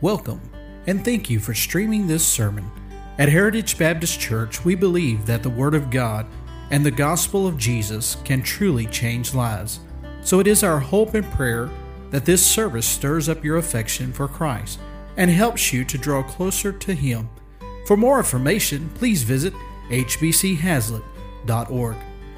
Welcome, and thank you for streaming this sermon. At Heritage Baptist Church, we believe that the Word of God and the gospel of Jesus can truly change lives. So it is our hope and prayer that this service stirs up your affection for Christ and helps you to draw closer to Him. For more information, please visit hbchazlitt.org.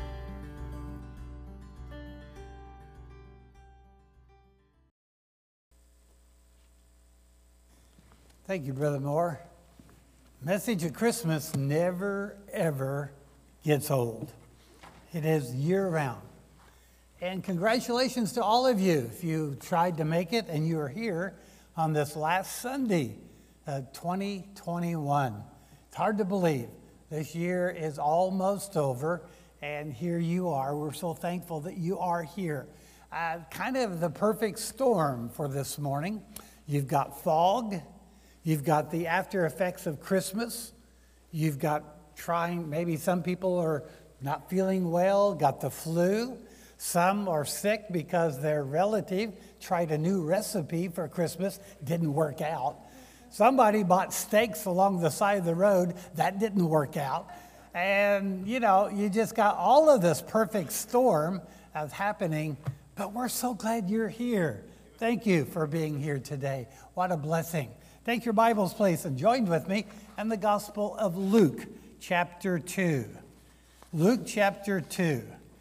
Thank you, Brother Moore. Message of Christmas never, ever gets old. It is year-round. And congratulations to all of you if you tried to make it and you are here on this last Sunday of 2021. It's hard to believe. This year is almost over, and here you are. We're so thankful that you are here. Kind of the perfect storm for this morning. You've got fog. You've got the after effects of Christmas. You've got maybe some people are not feeling well, got the flu. Some are sick because their relative tried a new recipe for Christmas, didn't work out. Somebody bought steaks along the side of the road, that didn't work out. And, you just got all of this perfect storm of happening, but we're so glad you're here. Thank you for being here today. What a blessing. Take your Bibles, please, and join with me in the Gospel of Luke, chapter 2. Luke, chapter 2.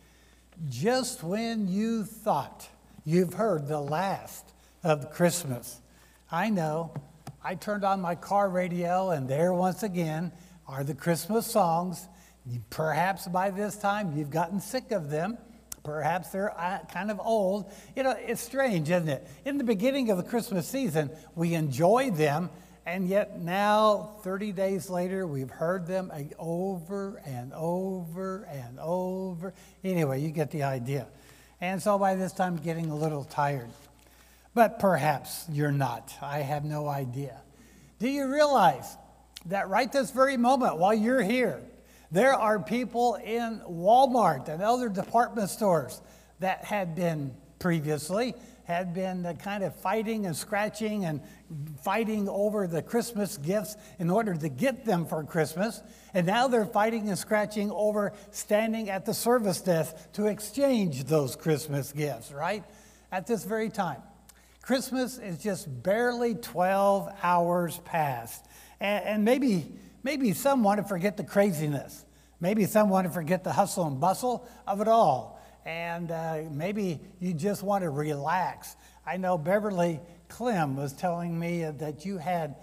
Just when you thought you've heard the last of Christmas, I know, I turned on my car radio, and there once again are the Christmas songs. Perhaps by this time you've gotten sick of them. Perhaps they're kind of old. It's strange, isn't it? In the beginning of the Christmas season, we enjoyed them, and yet now, 30 days later, we've heard them over and over and over. Anyway, you get the idea. And so by this time, getting a little tired. But perhaps you're not. I have no idea. Do you realize that right this very moment, while you're here, there are people in Walmart and other department stores that had been previously kind of fighting and scratching and fighting over the Christmas gifts in order to get them for Christmas. And now they're fighting and scratching over standing at the service desk to exchange those Christmas gifts, right? At this very time. Christmas is just barely 12 hours past. And maybe some want to forget the craziness. Maybe some want to forget the hustle and bustle of it all. And maybe you just want to relax. I know Beverly Clem was telling me that you had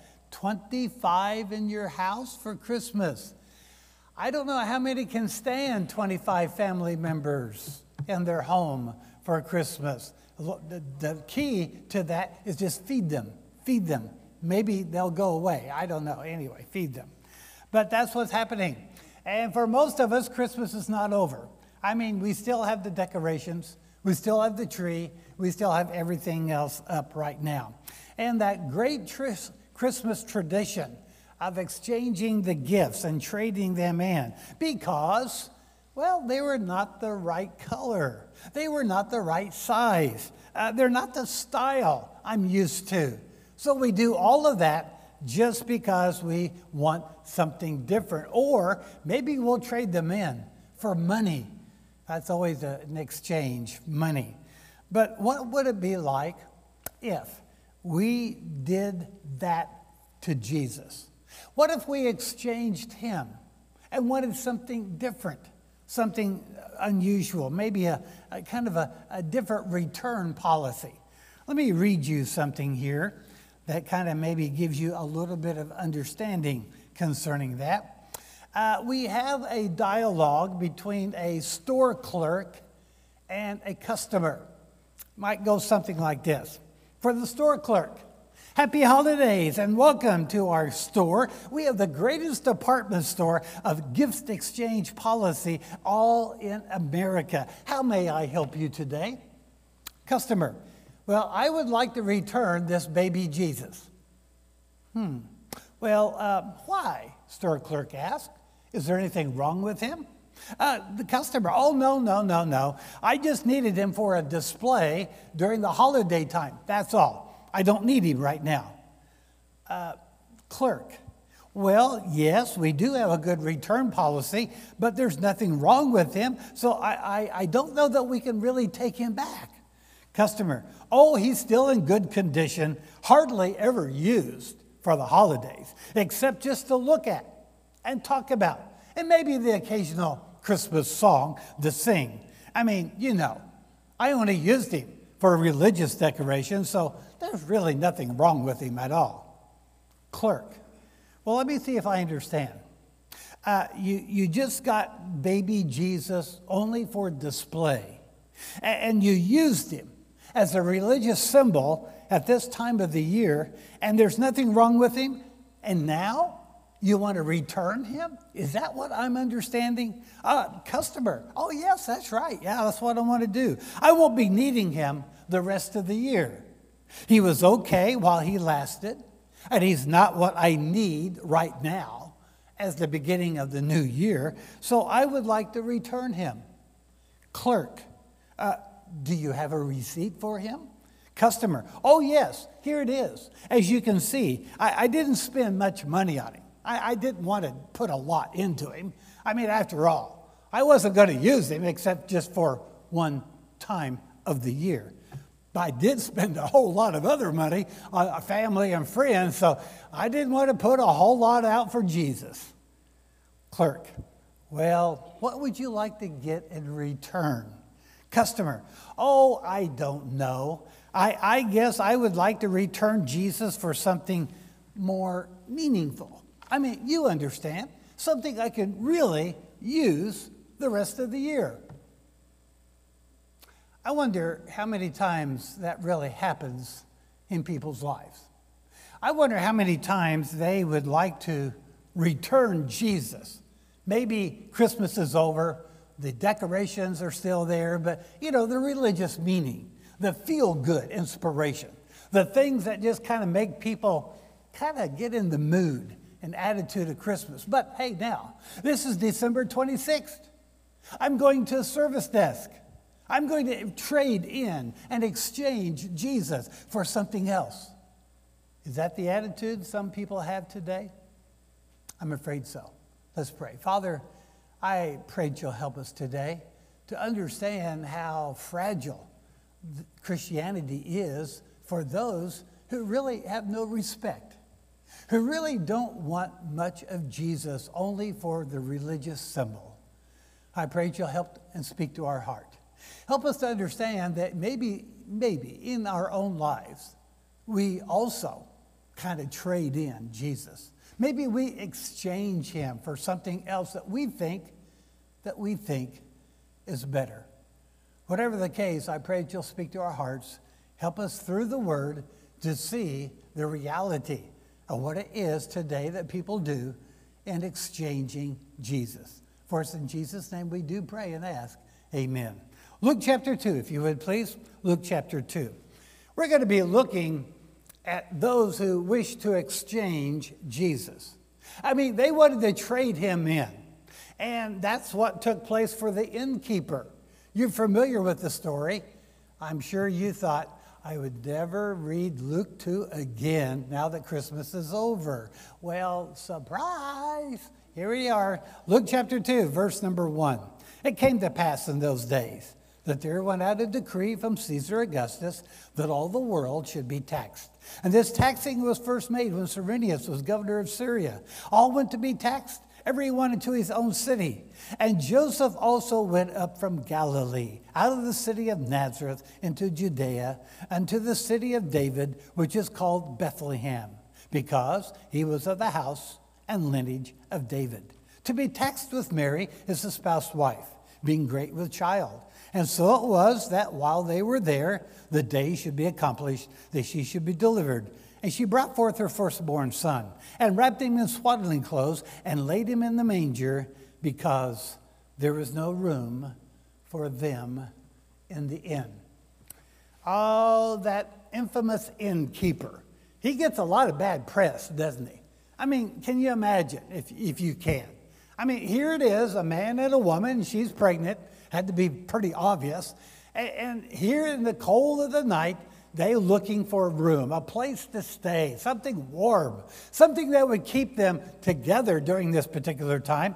25 in your house for Christmas. I don't know how many can stand 25 family members in their home for Christmas. The key to that is just feed them. Feed them. Maybe they'll go away. I don't know. Anyway, feed them. But that's what's happening. And for most of us, Christmas is not over. I mean, we still have the decorations. We still have the tree. We still have everything else up right now. And that great Christmas tradition of exchanging the gifts and trading them in because, well, they were not the right color. They were not the right size. They're not the style I'm used to. So we do all of that just because we want something different. Or maybe we'll trade them in for money. That's always an exchange, money. But what would it be like if we did that to Jesus? What if we exchanged Him and wanted something different, something unusual, maybe a kind of a different return policy? Let me read you something here that kind of maybe gives you a little bit of understanding concerning that. We have a dialogue between a store clerk and a customer. Might go something like this. For the store clerk, happy holidays and welcome to our store. We have the greatest department store of gift exchange policy all in America. How may I help you today? Customer, well, I would like to return this baby Jesus. Well, why? Store clerk asked. Is there anything wrong with him? The customer, oh, no. I just needed him for a display during the holiday time. That's all. I don't need him right now. Clerk. Well, yes, we do have a good return policy, but there's nothing wrong with him, so I don't know that we can really take him back. Customer. Oh, he's still in good condition, hardly ever used for the holidays, except just to look at and talk about, and maybe the occasional Christmas song to sing. I mean, I only used him for a religious decoration, so there's really nothing wrong with him at all. Clerk. Well, let me see if I understand. You just got baby Jesus only for display, and you used him as a religious symbol at this time of the year, and there's nothing wrong with him, and now you want to return him? Is that what I'm understanding? Customer. Oh, yes, that's right. Yeah, that's what I want to do. I won't be needing him the rest of the year. He was okay while he lasted, and he's not what I need right now as the beginning of the new year, so I would like to return him. Clerk. Do you have a receipt for him? Customer. Oh, yes, here it is. As you can see, I didn't spend much money on him. I didn't want to put a lot into him. I mean, after all, I wasn't going to use him except just for one time of the year. But I did spend a whole lot of other money on family and friends, so I didn't want to put a whole lot out for Jesus. Clerk. Well, what would you like to get in return? Customer. Oh, I don't know. I guess I would like to return Jesus for something more meaningful. I mean, you understand. Something I can really use the rest of the year. I wonder how many times that really happens in people's lives. I wonder how many times they would like to return Jesus. Maybe Christmas is over. The decorations are still there, but, the religious meaning, the feel-good inspiration, the things that just kind of make people kind of get in the mood and attitude of Christmas. But hey, now, this is December 26th. I'm going to a service desk. I'm going to trade in and exchange Jesus for something else. Is that the attitude some people have today? I'm afraid so. Let's pray. Father, I pray that you'll help us today to understand how fragile Christianity is for those who really have no respect, who really don't want much of Jesus only for the religious symbol. I pray that you'll help and speak to our heart. Help us to understand that maybe in our own lives, we also kind of trade in Jesus. Maybe we exchange him for something else that we think is better. Whatever the case, I pray that you'll speak to our hearts. Help us through the word to see the reality of what it is today that people do in exchanging Jesus. For us in Jesus' name we do pray and ask. Amen. Luke chapter 2, if you would please. Luke chapter 2. We're going to be looking at those who wish to exchange Jesus. I mean, they wanted to trade him in. And that's what took place for the innkeeper. You're familiar with the story. I'm sure you thought, I would never read Luke 2 again now that Christmas is over. Well, surprise! Here we are. Luke chapter 2, verse number 1. It came to pass in those days that there went out a decree from Caesar Augustus that all the world should be taxed. And this taxing was first made when Cyrenius was governor of Syria. All went to be taxed, everyone into his own city. And Joseph also went up from Galilee, out of the city of Nazareth into Judea, unto the city of David, which is called Bethlehem, because he was of the house and lineage of David, to be taxed with Mary, his espoused wife, being great with child. And so it was that while they were there, the day should be accomplished, that she should be delivered. And she brought forth her firstborn son, and wrapped him in swaddling clothes, and laid him in the manger, because there was no room for them in the inn. Oh, that infamous innkeeper. He gets a lot of bad press, doesn't he? I mean, can you imagine, if you can? I mean, here it is, a man and a woman, she's pregnant, had to be pretty obvious. And here in the cold of the night, They looking for a room, a place to stay, something warm, something that would keep them together during this particular time.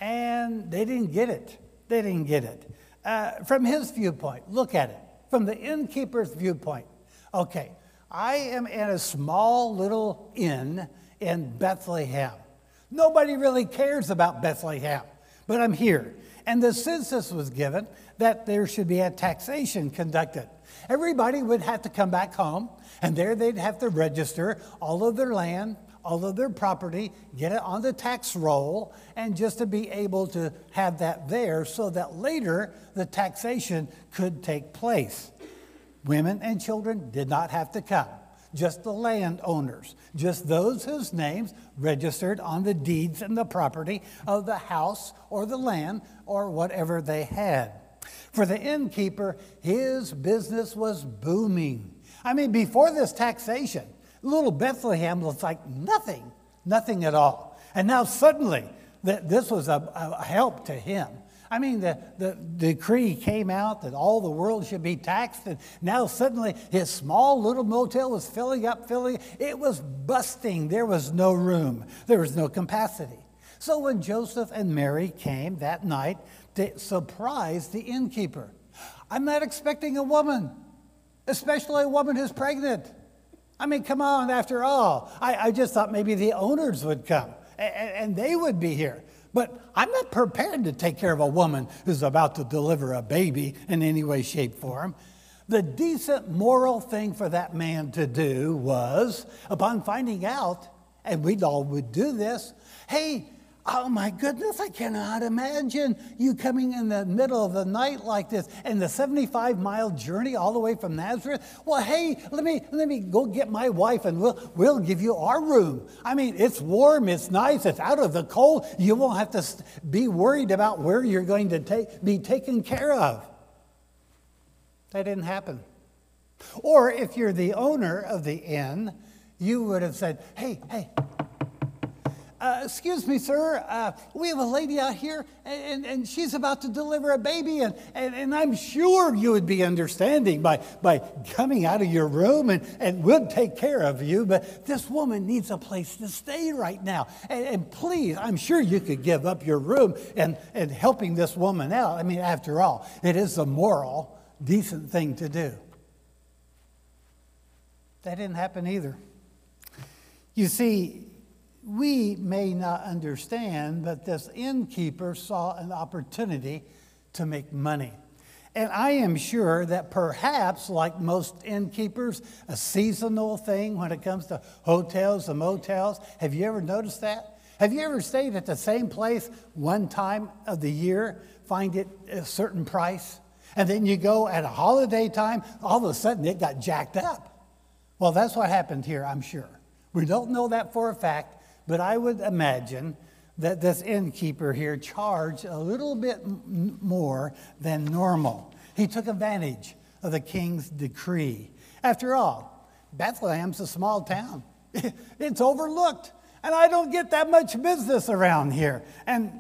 And they didn't get it. They didn't get it. From his viewpoint, look at it. From the innkeeper's viewpoint, okay, I am in a small little inn in Bethlehem. Nobody really cares about Bethlehem, but I'm here. And the census was given that there should be a taxation conducted. Everybody would have to come back home, and there they'd have to register all of their land, all of their property, get it on the tax roll, and just to be able to have that there so that later the taxation could take place. Women and children did not have to come. Just the landowners, just those whose names registered on the deeds and the property of the house or the land or whatever they had. For the innkeeper, his business was booming. I mean, before this taxation, little Bethlehem looked like nothing at all. And now suddenly, this was a help to him. I mean, the decree came out that all the world should be taxed, and now suddenly his small little motel was filling up. It was busting. There was no room. There was no capacity. So when Joseph and Mary came that night, they surprised the innkeeper. I'm not expecting a woman, especially a woman who's pregnant. I mean, come on, after all. I just thought maybe the owners would come, and they would be here. But I'm not prepared to take care of a woman who's about to deliver a baby in any way, shape, form. The decent moral thing for that man to do was, upon finding out, and we all would do this, hey, oh my goodness, I cannot imagine you coming in the middle of the night like this and the 75-mile journey all the way from Nazareth. Well, hey, let me go get my wife and we'll give you our room. I mean, it's warm, it's nice, it's out of the cold. You won't have to be worried about where you're going to be taken care of. That didn't happen. Or if you're the owner of the inn, you would have said, hey, excuse me, sir, we have a lady out here, and she's about to deliver a baby, and I'm sure you would be understanding by coming out of your room, and we'll take care of you, but this woman needs a place to stay right now. And please, I'm sure you could give up your room and helping this woman out. I mean, after all, it is a moral, decent thing to do. That didn't happen either. You see, we may not understand, but this innkeeper saw an opportunity to make money. And I am sure that perhaps, like most innkeepers, a seasonal thing when it comes to hotels and motels. Have you ever noticed that? Have you ever stayed at the same place one time of the year, find it a certain price, and then you go at a holiday time, all of a sudden it got jacked up? Well, that's what happened here, I'm sure. We don't know that for a fact, but I would imagine that this innkeeper here charged a little bit more than normal. He took advantage of the king's decree. After all, Bethlehem's a small town. It's overlooked, and I don't get that much business around here. And,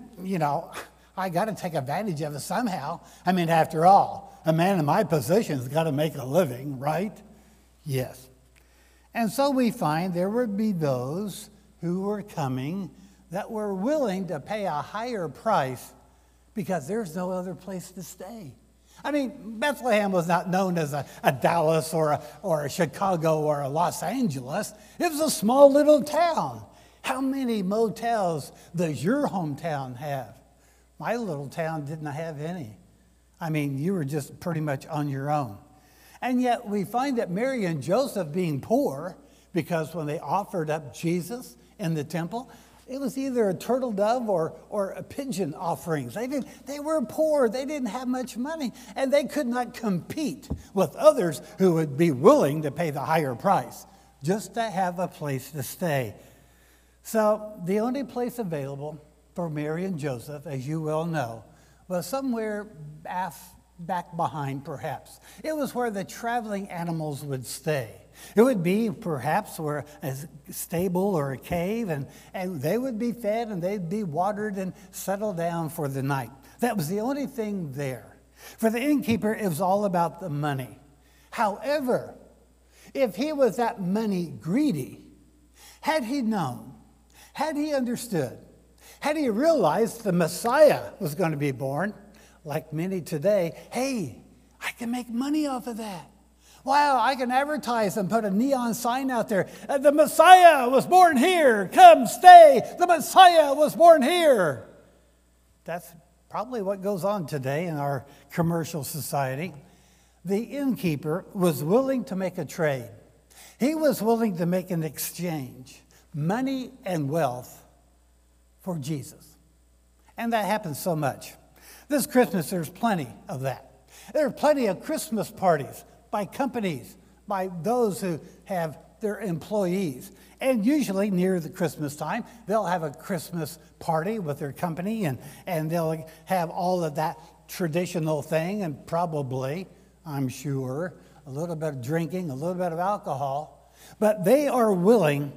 I got to take advantage of it somehow. I mean, after all, a man in my position has got to make a living, right? Yes. And so we find there would be those who were coming that were willing to pay a higher price because there's no other place to stay. I mean, Bethlehem was not known as a Dallas or a Chicago or a Los Angeles. It was a small little town. How many motels does your hometown have? My little town didn't have any. I mean, you were just pretty much on your own. And yet we find that Mary and Joseph being poor, because when they offered up Jesus in the temple, it was either a turtle dove or a pigeon offerings. They were poor. They didn't have much money, and they could not compete with others who would be willing to pay the higher price just to have a place to stay. So the only place available for Mary and Joseph, as you well know, was somewhere back behind, perhaps. It was where the traveling animals would stay. It would be perhaps where a stable or a cave, and they would be fed and they'd be watered and settle down for the night. That was the only thing there. For the innkeeper, it was all about the money. However, If he was that money greedy, had he known, had he understood, had he realized the Messiah was going to be born, like many today, hey, I can make money off of that. Wow, I can advertise and put a neon sign out there. The Messiah was born here. Come stay. The Messiah was born here. That's probably what goes on today in our commercial society. The innkeeper was willing to make a trade. He was willing to make an exchange, money and wealth for Jesus. And that happens so much. This Christmas, there's plenty of that. There are plenty of Christmas parties by companies, by those who have their employees. And usually near the Christmas time, they'll have a Christmas party with their company, and they'll have all of that traditional thing, and probably, I'm sure, a little bit of drinking, a little bit of alcohol. But they are willing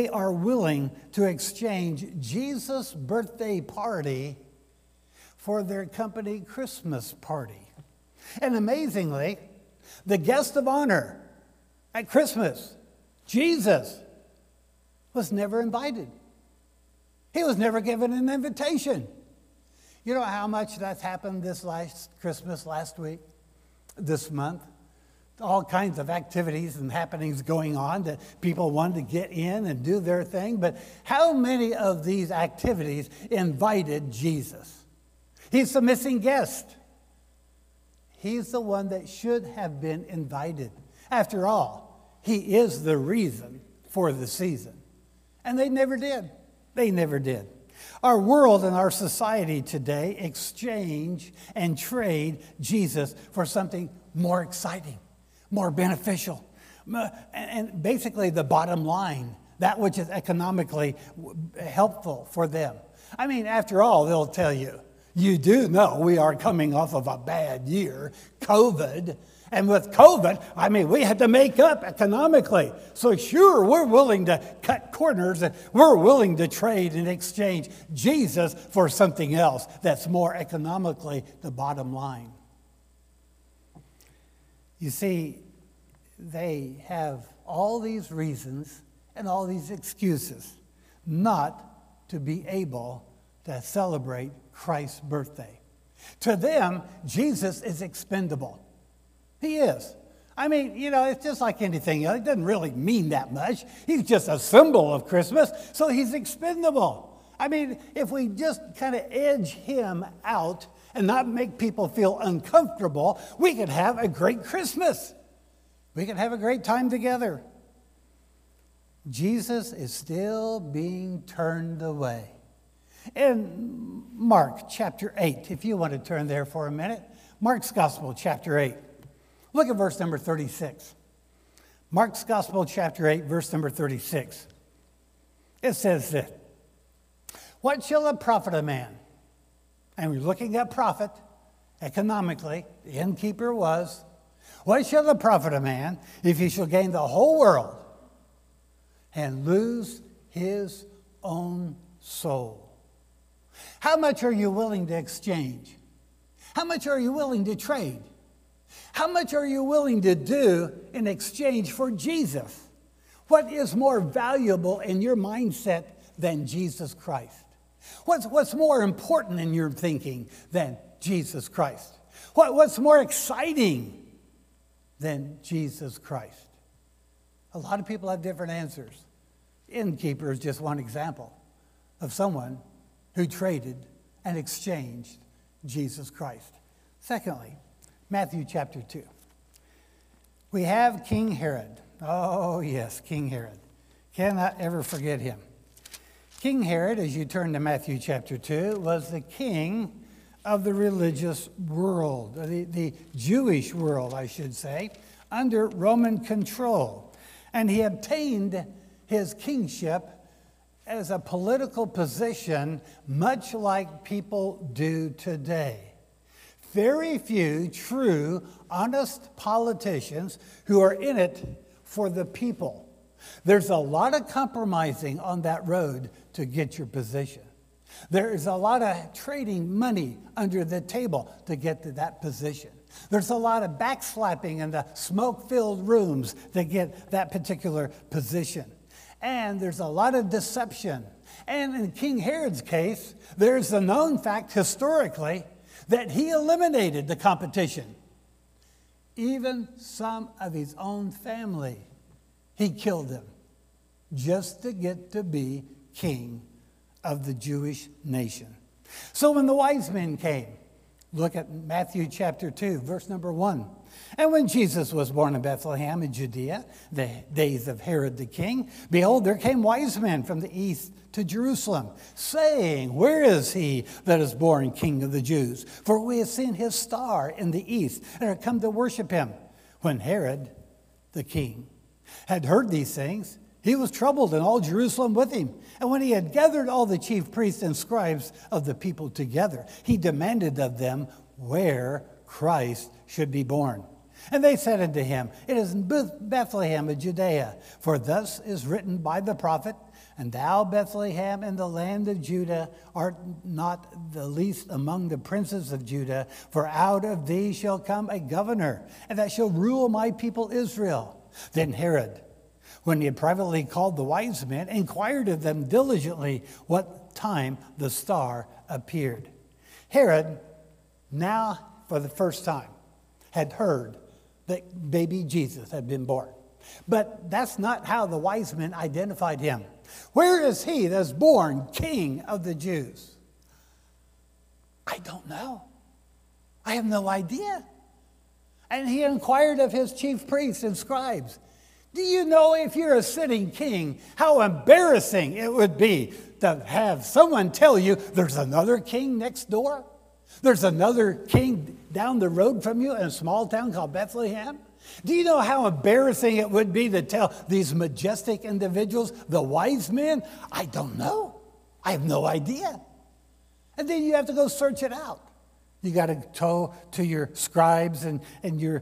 to exchange Jesus' birthday party for their company Christmas party. And amazingly, the guest of honor at Christmas, Jesus, was never invited. He was never given an invitation. You know how much that's happened this last Christmas, last week, this month? All kinds of activities and happenings going on that people wanted to get in and do their thing. But how many of these activities invited Jesus? He's the missing guest. He's the one that should have been invited. After all, he is the reason for the season. And they never did. They never did. Our world and our society today exchange and trade Jesus for something more exciting, more beneficial, and basically the bottom line, that which is economically helpful for them. I mean, after all, they'll tell you, you do know we are coming off of a bad year, COVID. And with COVID, I mean, we had to make up economically. So sure, we're willing to cut corners and we're willing to trade and exchange Jesus for something else that's more economically the bottom line. You see, they have all these reasons and all these excuses not to be able to celebrate Christ's birthday. To them, Jesus is expendable. He is. I mean, you know, it's just like anything else. It doesn't really mean that much. He's just a symbol of Christmas, so he's expendable. I mean, if we just kind of edge him out and not make people feel uncomfortable, we could have a great Christmas. We could have a great time together. Jesus is still being turned away. In Mark chapter 8, if you want to turn there for a minute, Mark's Gospel chapter 8. Look at verse number 36. Mark's Gospel chapter 8, verse number 36. It says this, what shall it profit a man? And we're looking at profit economically. The innkeeper was. What shall it profit a man if he shall gain the whole world and lose his own soul? How much are you willing to exchange? How much are you willing to trade? How much are you willing to do in exchange for Jesus? What is more valuable in your mindset than Jesus Christ? What's more important in your thinking than Jesus Christ? What's more exciting than Jesus Christ? A lot of people have different answers. Innkeeper is just one example of someone who traded and exchanged Jesus Christ. Secondly, Matthew chapter 2. We have King Herod. Oh, yes, King Herod. Cannot ever forget him. King Herod, as you turn to Matthew chapter 2, was the king of the religious world, the Jewish world, I should say, under Roman control. And he obtained his kingship as a political position, much like people do today. Very few true, honest politicians who are in it for the people. There's a lot of compromising on that road to get your position. There is a lot of trading money under the table to get to that position. There's a lot of backslapping in the smoke-filled rooms to get that particular position. And there's a lot of deception. And in King Herod's case, there's a known fact historically that he eliminated the competition. Even some of his own family, he killed them just to get to be king of the Jewish nation. So when the wise men came, look at Matthew chapter 2, verse number 1. And when Jesus was born in Bethlehem in Judea, the days of Herod the king, behold, there came wise men from the east to Jerusalem, saying, where is he that is born King of the Jews? For we have seen his star in the east and are come to worship him. When Herod the king had heard these things, he was troubled, and all Jerusalem with him. And when he had gathered all the chief priests and scribes of the people together, he demanded of them where Christ should be born. And they said unto him, it is in Bethlehem of Judea, for thus is written by the prophet, and thou, Bethlehem, in the land of Judah, art not the least among the princes of Judah, for out of thee shall come a governor, and that shall rule my people Israel. Then Herod, when he had privately called the wise men, inquired of them diligently what time the star appeared. Herod, now for the first time, had heard that baby Jesus had been born. But that's not how the wise men identified him. Where is he that's born King of the Jews? I don't know. I have no idea. And he inquired of his chief priests and scribes, do you know, if you're a sitting king, how embarrassing it would be to have someone tell you there's another king next door? There's another king down the road from you in a small town called Bethlehem? Do you know how embarrassing it would be to tell these majestic individuals, the wise men? I don't know. I have no idea. And then you have to go search it out. You got to go to your scribes and your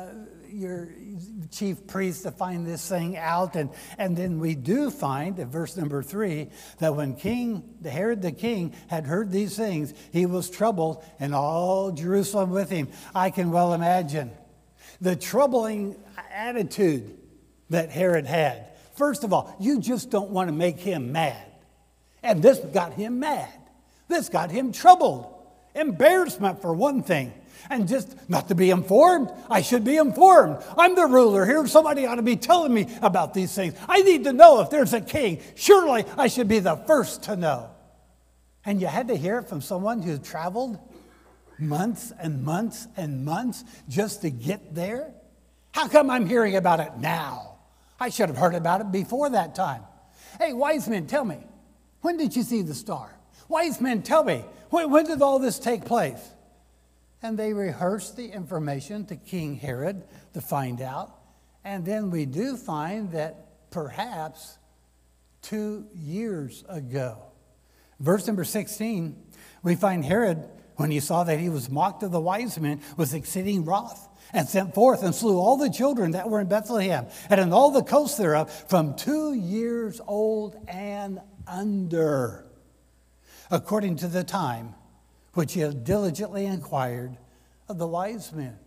chief priests to find this thing out. And then we do find in verse number 3 that when Herod the king had heard these things, he was troubled, and all Jerusalem with him. I can well imagine the troubling attitude that Herod had. First of all, you just don't want to make him mad. And this got him mad. This got him troubled. Embarrassment for one thing. And just not to be informed. I should be informed. I'm the ruler here. Somebody ought to be telling me about these things. I need to know if there's a king. Surely I should be the first to know. And you had to hear it from someone who traveled months and months and months just to get there. How come I'm hearing about it now? I should have heard about it before that time. Hey, wise men, tell me, when did you see the star? Wise men, tell me, when did all this take place? And they rehearsed the information to King Herod to find out. And then we do find that perhaps 2 years ago. Verse number 16, we find Herod, when he saw that he was mocked of the wise men, was exceeding wroth, and sent forth and slew all the children that were in Bethlehem, and in all the coasts thereof, from 2 years old and under, according to the time which he had diligently inquired of the wise men.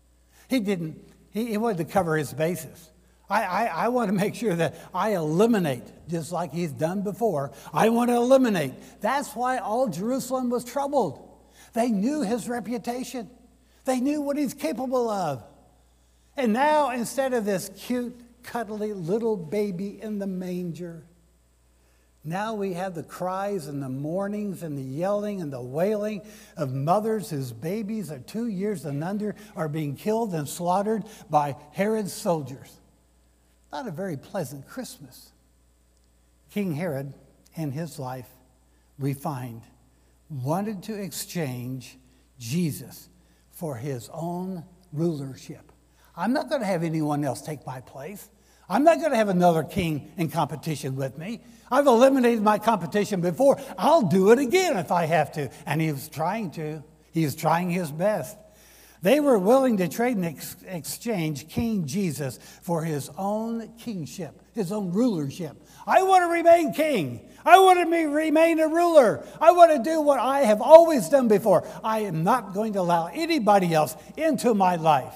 He wanted to cover his bases. I want to make sure that I eliminate, just like he's done before, I want to eliminate. That's why all Jerusalem was troubled. They knew his reputation. They knew what he's capable of. And now, instead of this cute, cuddly little baby in the manger, now we have the cries and the mournings and the yelling and the wailing of mothers whose babies are 2 years and under are being killed and slaughtered by Herod's soldiers. Not a very pleasant Christmas. King Herod, in his life, we find, wanted to exchange Jesus for his own rulership. I'm not going to have anyone else take my place. I'm not going to have another king in competition with me. I've eliminated my competition before. I'll do it again if I have to. And he was trying to. He was trying his best. They were willing to trade and exchange King Jesus for his own kingship, his own rulership. I want to remain king. I want to remain a ruler. I want to do what I have always done before. I am not going to allow anybody else into my life.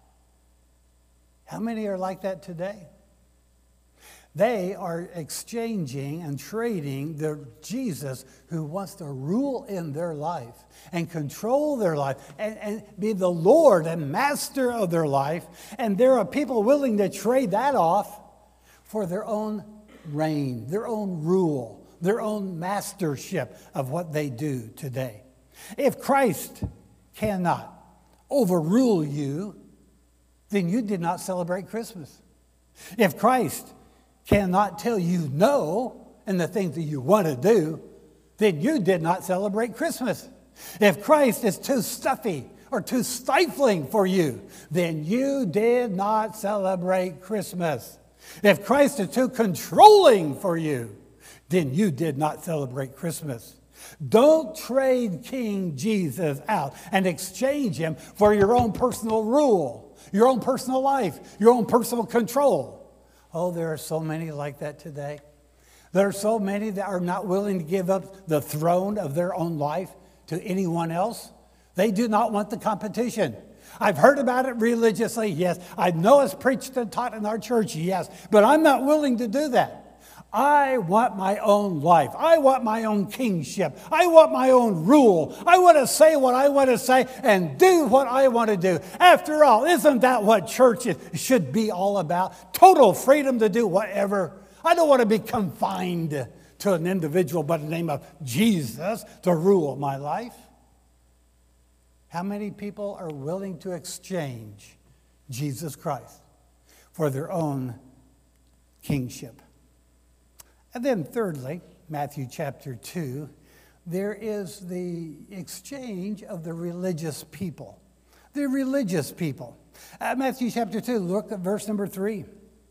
How many are like that today? They are exchanging and trading the Jesus who wants to rule in their life and control their life and be the Lord and master of their life. And there are people willing to trade that off for their own reign, their own rule, their own mastership of what they do today. If Christ cannot overrule you, then you did not celebrate Christmas. If Christ cannot tell you no in the things that you want to do, then you did not celebrate Christmas. If Christ is too stuffy or too stifling for you, then you did not celebrate Christmas. If Christ is too controlling for you, then you did not celebrate Christmas. Don't trade King Jesus out and exchange him for your own personal rule, your own personal life, your own personal control. Oh, there are so many like that today. There are so many that are not willing to give up the throne of their own life to anyone else. They do not want the competition. I've heard about it religiously, yes. I know it's preached and taught in our church, yes. But I'm not willing to do that. I want my own life. I want my own kingship. I want my own rule. I want to say what I want to say and do what I want to do. After all, isn't that what church should be all about? Total freedom to do whatever. I don't want to be confined to an individual by the name of Jesus to rule my life. How many people are willing to exchange Jesus Christ for their own kingship? And then thirdly, Matthew chapter 2, there is the exchange of the religious people. The religious people. Matthew chapter 2, look at verse number 3.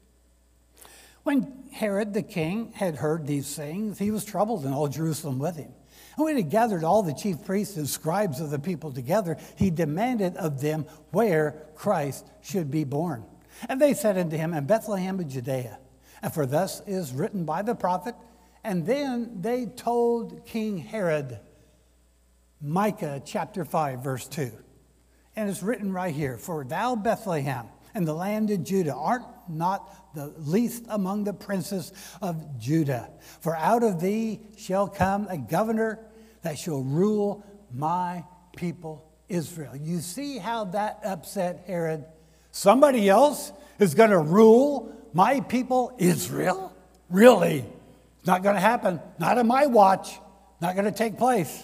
When Herod the king had heard these things, he was troubled, and all Jerusalem with him. And when he gathered all the chief priests and scribes of the people together, he demanded of them where Christ should be born. And they said unto him, in Bethlehem of Judea. And for thus is written by the prophet. And then they told King Herod, Micah chapter 5, verse 2. And it's written right here, for thou, Bethlehem, in the land of Judah, art not the least among the princes of Judah. For out of thee shall come a governor that shall rule my people Israel. You see how that upset Herod? Somebody else is going to rule my people Israel? Really? It's not going to happen. Not on my watch. Not going to take place.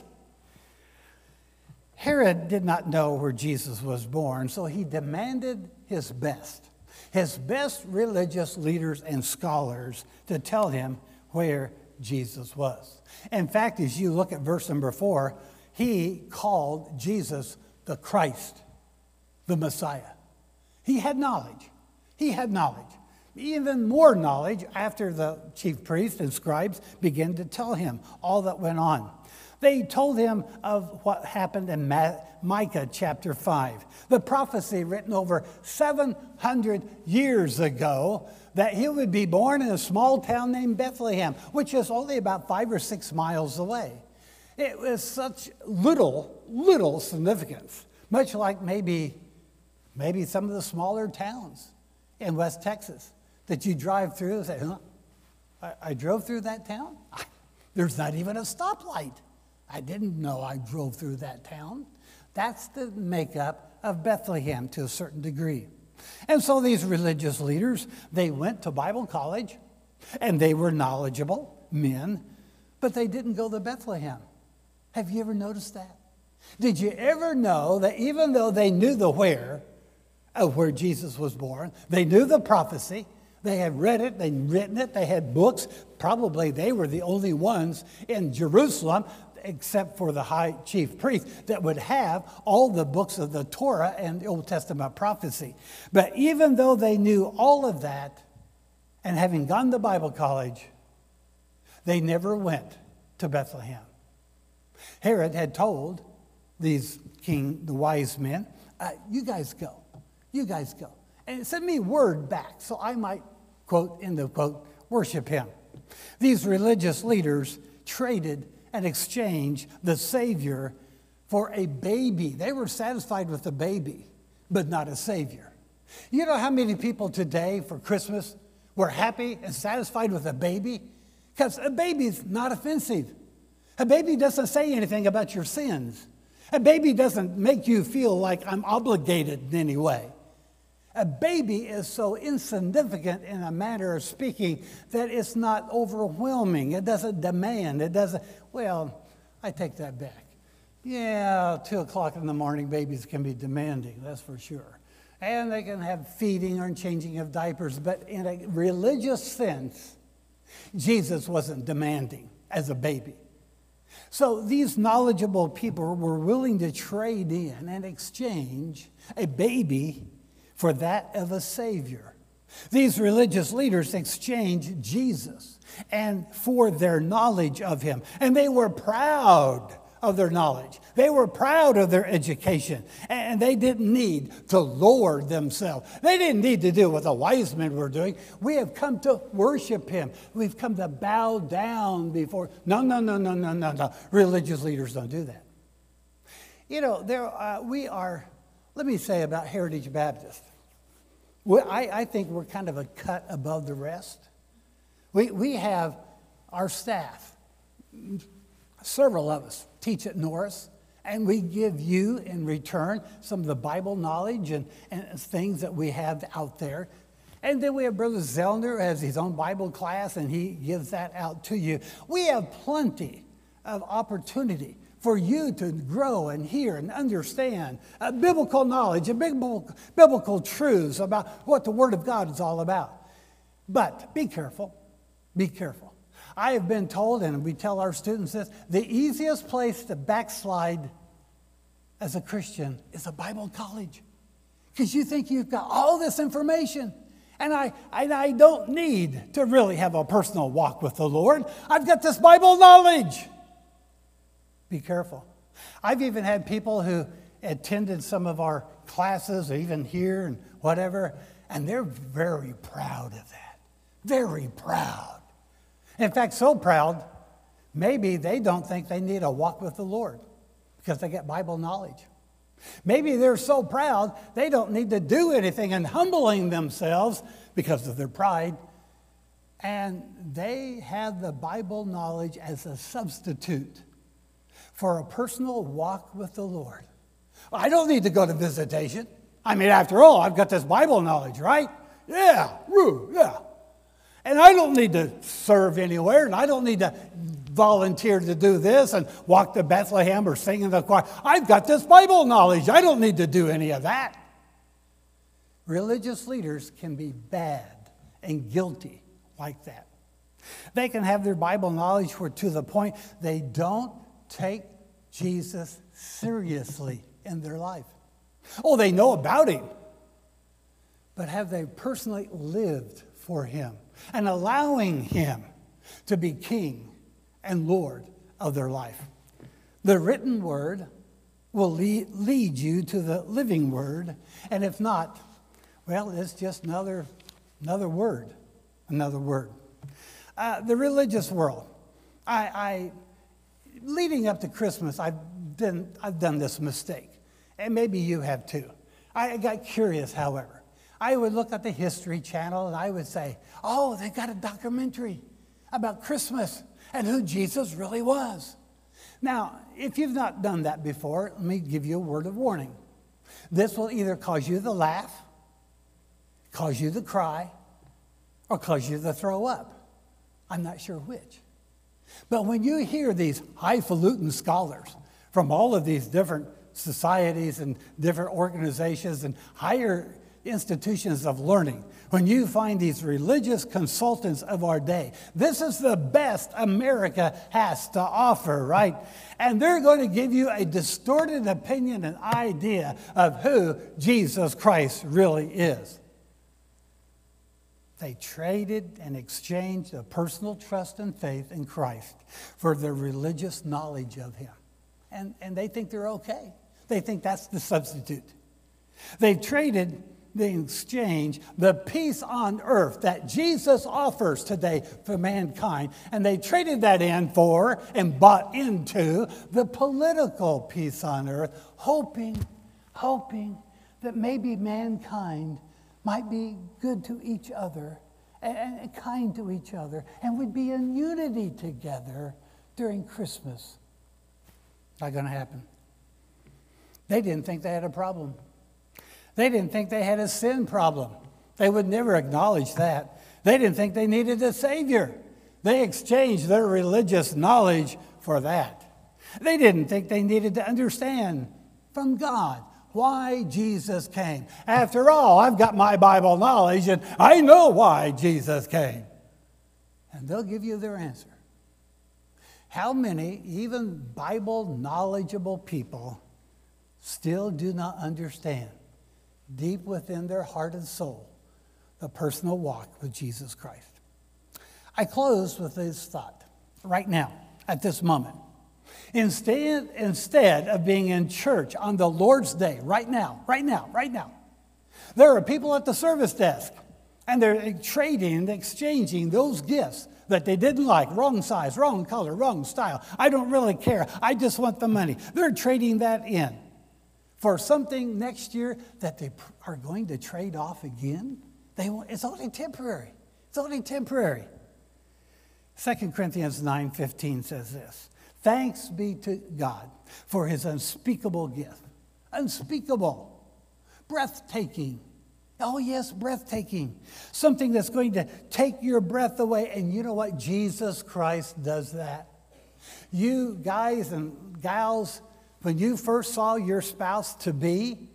Herod did not know where Jesus was born, so he demanded his best religious leaders and scholars to tell him where Jesus was. In fact, as you look at verse number 4, he called Jesus the Christ, the Messiah. He had knowledge. He had knowledge. Even more knowledge after the chief priests and scribes began to tell him all that went on. They told him of what happened in Micah chapter 5, the prophecy written over 700 years ago that he would be born in a small town named Bethlehem, which is only about 5 or 6 miles away. It was such little significance, much like maybe some of the smaller towns in West Texas that you drive through and say, I drove through that town? There's not even a stoplight. I didn't know I drove through that town. That's the makeup of Bethlehem to a certain degree. And so these religious leaders, they went to Bible college, and they were knowledgeable men, but they didn't go to Bethlehem. Have you ever noticed that? Did you ever know that even though they knew the where of where Jesus was born, they knew the prophecy, they had read it, they'd written it, they had books. Probably they were the only ones in Jerusalem, except for the high chief priest, that would have all the books of the Torah and the Old Testament prophecy. But even though they knew all of that, and having gone to Bible college, they never went to Bethlehem. Herod had told the wise men, you guys go. And send me word back so I might quote, end of quote, worship him. These religious leaders traded and exchanged the Savior for a baby. They were satisfied with a baby, but not a Savior. You know how many people today for Christmas were happy and satisfied with a baby? Because a baby is not offensive. A baby doesn't say anything about your sins. A baby doesn't make you feel like I'm obligated in any way. A baby is so insignificant in a manner of speaking that it's not overwhelming. It doesn't demand. It doesn't, well, I take that back. Yeah, 2 o'clock in the morning, babies can be demanding, that's for sure. And they can have feeding or changing of diapers. But in a religious sense, Jesus wasn't demanding as a baby. So these knowledgeable people were willing to trade in and exchange a baby for that of a Savior. These religious leaders exchanged Jesus and for their knowledge of him. And they were proud of their knowledge. They were proud of their education. And they didn't need to lower themselves. They didn't need to do what the wise men were doing. We have come to worship him. We've come to bow down before. No. Religious leaders don't do that. You know, we are, let me say about Heritage Baptist. I think we're kind of a cut above the rest. We have our staff, several of us teach at Norris, and we give you in return some of the Bible knowledge and things that we have out there. And then we have Brother Zellner who has his own Bible class, and he gives that out to you. We have plenty of opportunity for you to grow and hear and understand biblical knowledge and biblical truths about what the Word of God is all about. But be careful. Be careful. I have been told, and we tell our students this, the easiest place to backslide as a Christian is a Bible college. Because you think you've got all this information. And I don't need to really have a personal walk with the Lord. I've got this Bible knowledge. Be careful. I've even had people who attended some of our classes, even here and whatever, and they're very proud of that. Very proud. In fact, so proud, maybe they don't think they need a walk with the Lord because they get Bible knowledge. Maybe they're so proud they don't need to do anything and humbling themselves because of their pride. And they have the Bible knowledge as a substitute for a personal walk with the Lord. I don't need to go to visitation. I mean, after all, I've got this Bible knowledge, right? Yeah. And I don't need to serve anywhere, and I don't need to volunteer to do this and walk to Bethlehem or sing in the choir. I've got this Bible knowledge. I don't need to do any of that. Religious leaders can be bad and guilty like that. They can have their Bible knowledge to the point they don't take Jesus seriously in their life. Oh, they know about him, but have they personally lived for him and allowing him to be king and Lord of their life? The written word will lead you to the living word, and if not, well, it's just another word. The religious world. Leading up to Christmas, I've done this mistake, and maybe you have too. I got curious, however. I would look at the History Channel and I would say, oh, they got a documentary about Christmas and who Jesus really was. Now, if you've not done that before, let me give you a word of warning. This will either cause you to laugh, cause you to cry, or cause you to throw up. I'm not sure which. But when you hear these highfalutin scholars from all of these different societies and different organizations and higher institutions of learning, when you find these religious consultants of our day, this is the best America has to offer, right? And they're going to give you a distorted opinion and idea of who Jesus Christ really is. They traded and exchanged a personal trust and faith in Christ for their religious knowledge of him. And they think they're okay. They think that's the substitute. They've traded the exchange, the peace on earth that Jesus offers today for mankind. And they traded that in for and bought into the political peace on earth, hoping that maybe mankind might be good to each other and kind to each other and would be in unity together during Christmas. Not going to happen. They didn't think they had a problem. They didn't think they had a sin problem. They would never acknowledge that. They didn't think they needed a Savior. They exchanged their religious knowledge for that. They didn't think they needed to understand from God why Jesus came. After all, I've got my Bible knowledge and I know why Jesus came. And they'll give you their answer. How many, even Bible knowledgeable people, still do not understand deep within their heart and soul the personal walk with Jesus Christ? I close with this thought right now, at this moment. Instead of being in church on the Lord's Day, right now, there are people at the service desk, and they're trading and exchanging those gifts that they didn't like, wrong size, wrong color, wrong style. I don't really care. I just want the money. They're trading that in for something next year that they are going to trade off again. It's only temporary. It's only temporary. 2 Corinthians 9:15 says this: "Thanks be to God for his unspeakable gift." Unspeakable. Breathtaking. Oh yes, breathtaking. Something that's going to take your breath away. And you know what? Jesus Christ does that. You guys and gals, when you first saw your spouse to be,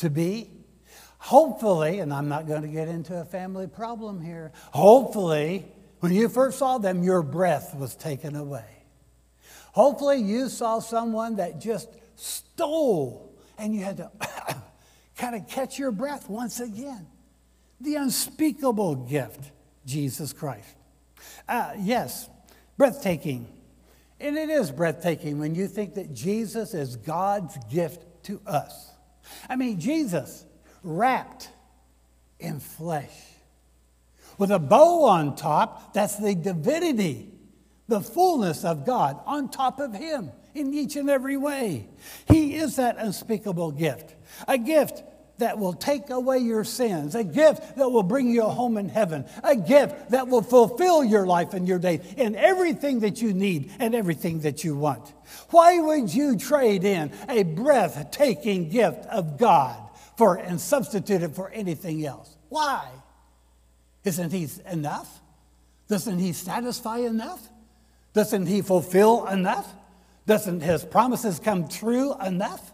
hopefully, and I'm not going to get into a family problem here, hopefully, when you first saw them, your breath was taken away. Hopefully you saw someone that just stole and you had to kind of catch your breath once again. The unspeakable gift, Jesus Christ. Yes, breathtaking. And it is breathtaking when you think that Jesus is God's gift to us. I mean, Jesus wrapped in flesh with a bow on top. That's the divinity, the fullness of God on top of him in each and every way. He is that unspeakable gift, a gift that will take away your sins, a gift that will bring you a home in heaven, a gift that will fulfill your life and your days in everything that you need and everything that you want. Why would you trade in a breathtaking gift of God and substitute it for anything else? Why? Isn't he enough? Doesn't he satisfy enough? Doesn't he fulfill enough? Doesn't his promises come true enough?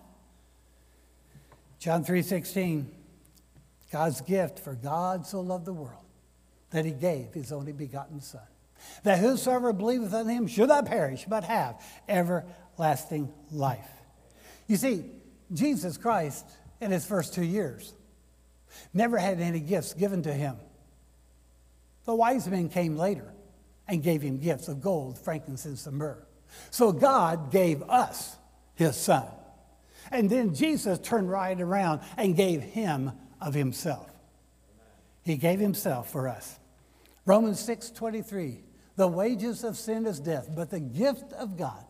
John 3:16, God's gift, for God so loved the world that he gave his only begotten Son, that whosoever believeth in him should not perish, but have everlasting life. You see, Jesus Christ, in his first 2 years, never had any gifts given to him. The wise men came later and gave him gifts of gold, frankincense, and myrrh. So God gave us his Son. And then Jesus turned right around and gave him of himself. He gave himself for us. Romans 6:23, the wages of sin is death, but the gift of God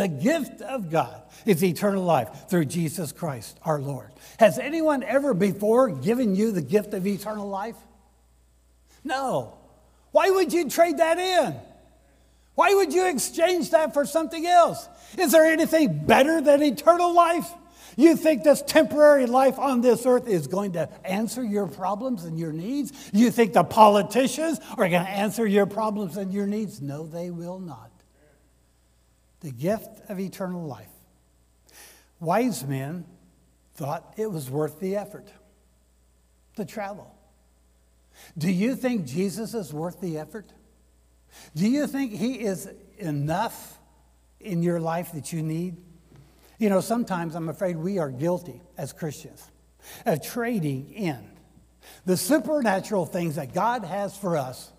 is eternal life through Jesus Christ our Lord. Has anyone ever before given you the gift of eternal life? No. Why would you trade that in? Why would you exchange that for something else? Is there anything better than eternal life? You think this temporary life on this earth is going to answer your problems and your needs? You think the politicians are going to answer your problems and your needs? No, they will not. The gift of eternal life. Wise men thought it was worth the effort to travel. Do you think Jesus is worth the effort? Do you think he is enough in your life that you need? You know, sometimes I'm afraid we are guilty as Christians of trading in the supernatural things that God has for us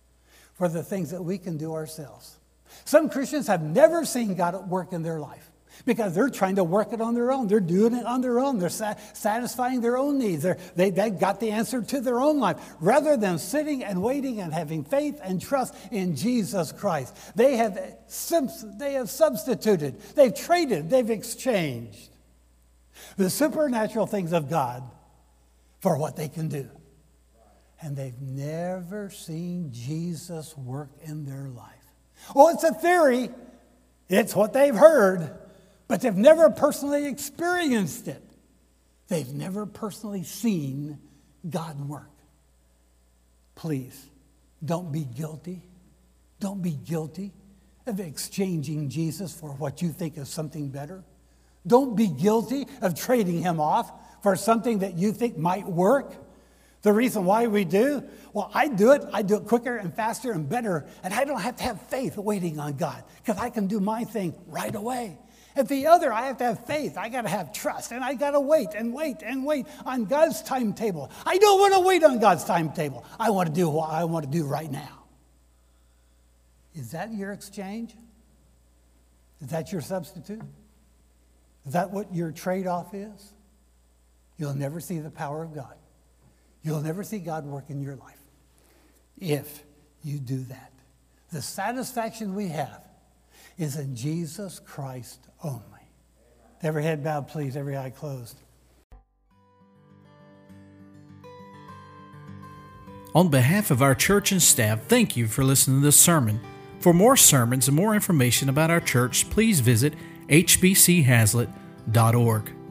for the things that we can do ourselves. Some Christians have never seen God at work in their life. because they're trying to work it on their own. They're doing it on their own. They're satisfying their own needs. They got the answer to their own life. Rather than sitting and waiting and having faith and trust in Jesus Christ, they have substituted, they've traded, they've exchanged the supernatural things of God for what they can do. And they've never seen Jesus work in their life. Well, it's a theory. It's what they've heard, but they've never personally experienced it. They've never personally seen God work. Please, don't be guilty. Don't be guilty of exchanging Jesus for what you think is something better. Don't be guilty of trading him off for something that you think might work. The reason why we do, well, I do it quicker and faster and better, and I don't have to have faith waiting on God because I can do my thing right away. At the other, I have to have faith. I got to have trust, and I got to wait and wait and wait on God's timetable. I don't want to wait on God's timetable. I want to do what I want to do right now. Is that your exchange? Is that your substitute? Is that what your trade-off is? You'll never see the power of God. You'll never see God work in your life if you do that. The satisfaction we have is in Jesus Christ only. Every head bowed, please, every eye closed. On behalf of our church and staff, thank you for listening to this sermon. For more sermons and more information about our church, please visit hbchazlitt.org.